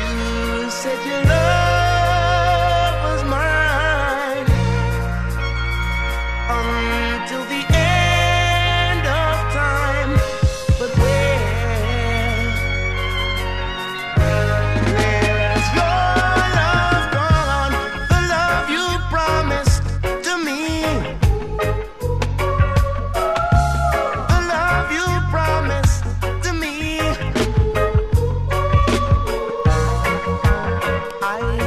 You said your love was mine until the end of time. But where has your love gone? The love you promised to me, the love you promised to me. I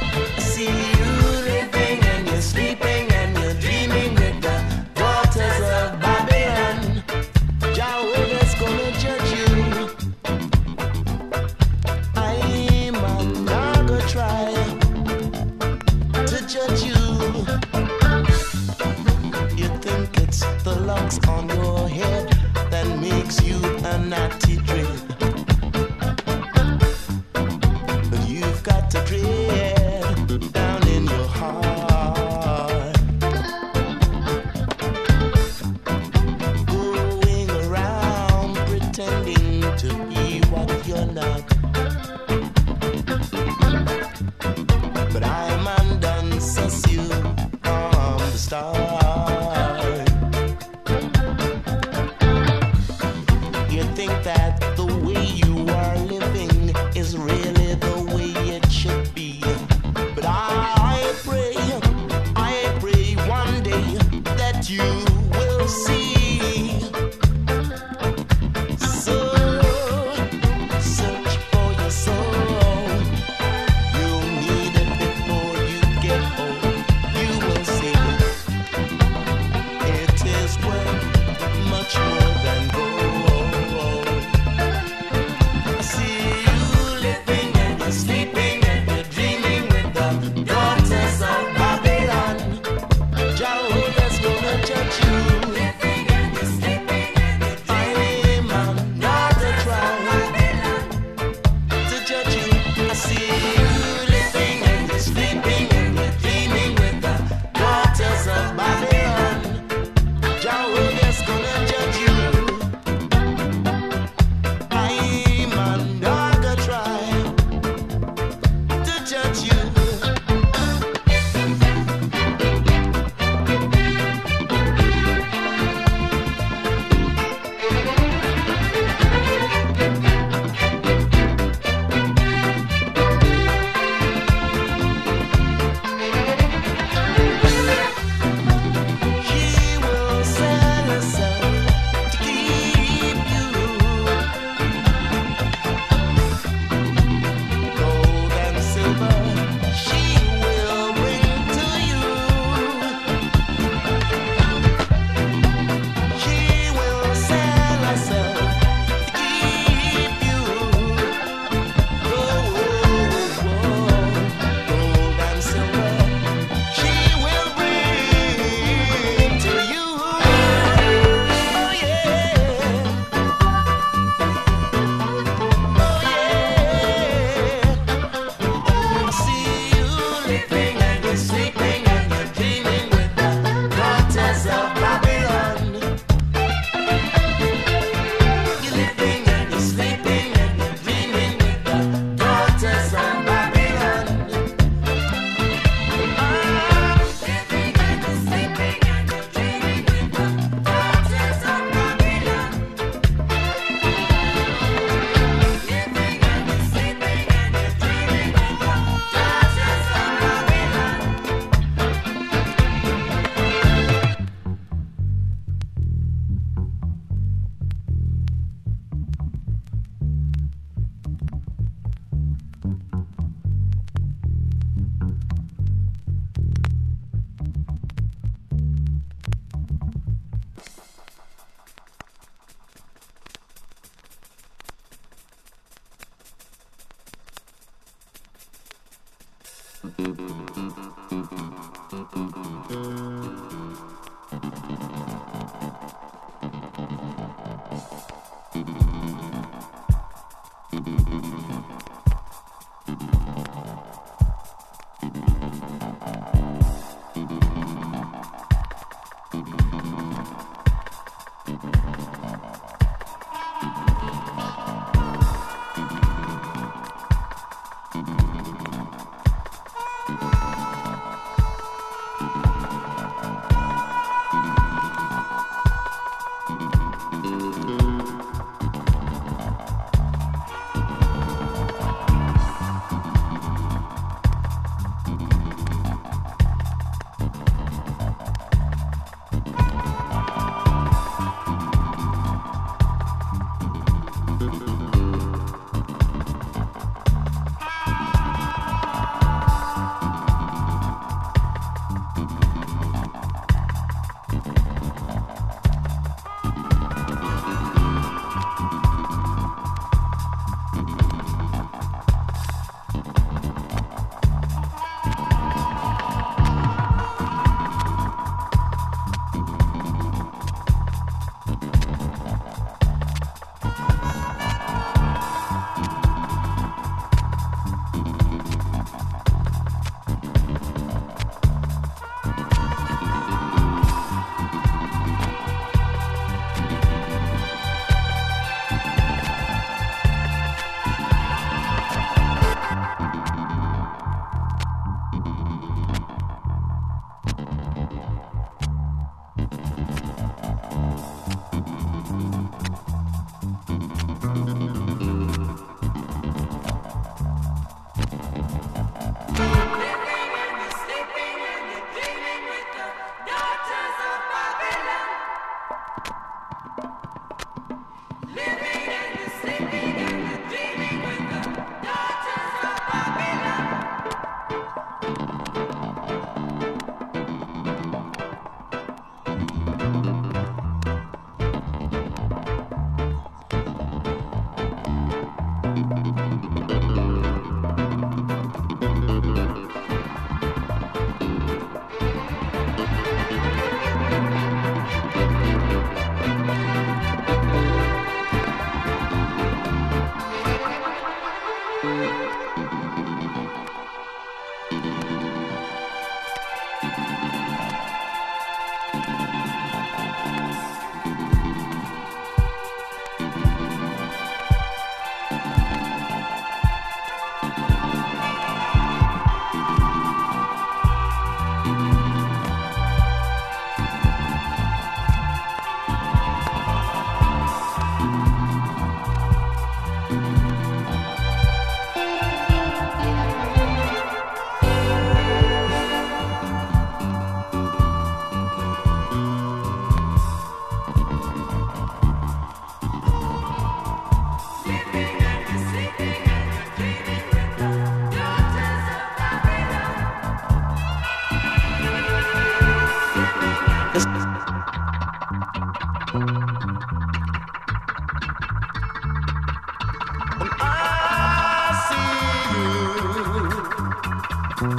I see you living and you're sleeping and you're dreaming with the daughters of Babylon. Jehovah's gonna judge you. I'm not gonna try to judge you. You think it's the locks on your head that makes you a naughty dread, but you've got to dread down in your heart, going around pretending to be what you're not. But I'm undone since you from the start. You think that the way you are living is really the way it should be. But I pray one day that you will see. So search for your soul. You'll need it before you get old. You will see it is worth much more than gold. I see you living and you're sleeping and you're dreaming with the daughters of Babylon. Jehovah's gonna judge you. Living and you're sleeping and you're dreaming. I'm not to try to judge you. I see you living and you're sleeping and you're dreaming with the daughters of Babylon. Jehovah's gonna judge you. I'm not gonna try to judge you. She will sell herself to keep you. Gold and silver she will bring to you. She will sell herself to keep you. Gold and silver she will bring to you. Yeah. I see you living and you're sleeping and you're dreaming with the daughters of Babylon. You're living and you're sleeping and you're dreaming with the daughters of Babylon. Living and you're sleeping and you're dreaming with the daughters of Babylon. Living and you're sleeping and you're dreaming with the daughters of Babylon.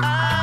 I